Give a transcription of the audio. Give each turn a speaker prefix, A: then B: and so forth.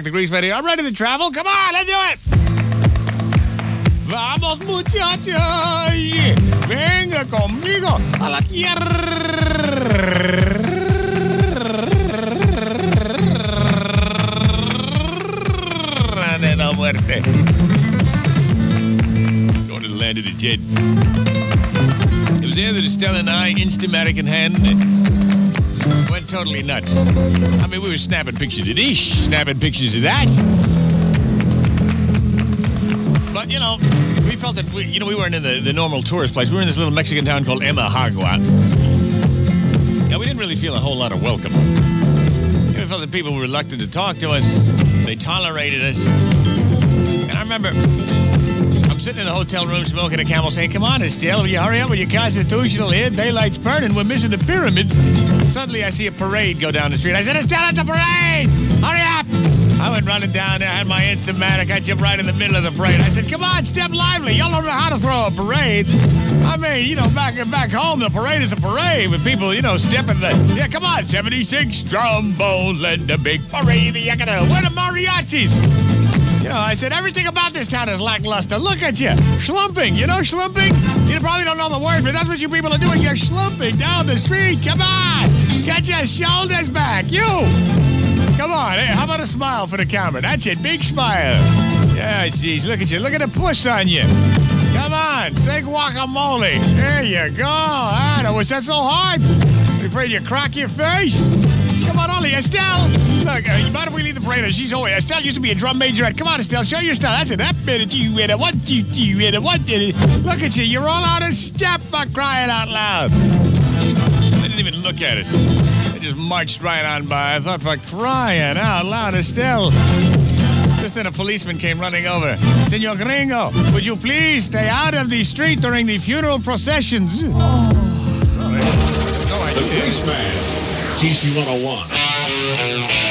A: the grease ready. I'm ready to travel. Come on, let's do it. Vamos, muchachos. Venga conmigo a la tierra de la muerte. Going to the land of the dead. It was there that Estelle and I, Instamatic in hand, went totally nuts. I mean, we were snapping pictures of this, snapping pictures of that. But, you know, we felt that, we weren't in the normal tourist place. We were in this little Mexican town called Emajagua. And we didn't really feel a whole lot of welcome. We felt that people were reluctant to talk to us. They tolerated us. And I remember, I'm sitting in the hotel room smoking a Camel saying, come on, Estelle, will you hurry up with your constitutional here? Daylight's burning. We're missing the pyramids. Suddenly, I see a parade go down the street. I said, Estelle, it's a parade! Hurry up! I went running down there, had my Instamatic. I jumped right in the middle of the parade. I said, come on, step lively. Y'all don't know how to throw a parade. I mean, back home, the parade is a parade with people, stepping yeah, come on, 76 trombone led the big parade. Where the mariachis? I said, everything about this town is lackluster. Look at you, schlumping. You know schlumping? You probably don't know the word, but that's what you people are doing. You're schlumping down the street. Come on, get your shoulders back. You. Come on, hey, how about a smile for the camera? That's it, big smile. Yeah, jeez, look at you. Look at the puss on you. Come on, say guacamole. There you go. Was that so hard? You afraid you crack your face? Come on, Ollie. Estelle. Look, you mind if we leave the parade? She's always. Estelle used to be a drum majorette. Come on, Estelle, show your style. That's it. That bit of you in it. 1, 2, 3 in it. 1, 2. Look at you. You're all out of step for crying out loud. They didn't even look at us. They just marched right on by. I thought, for crying out loud, Estelle. Just then a policeman came running over. Senor Gringo, would you please stay out of the street during the funeral processions? Oh. Sorry. No,
B: the Grease Man, TC 101.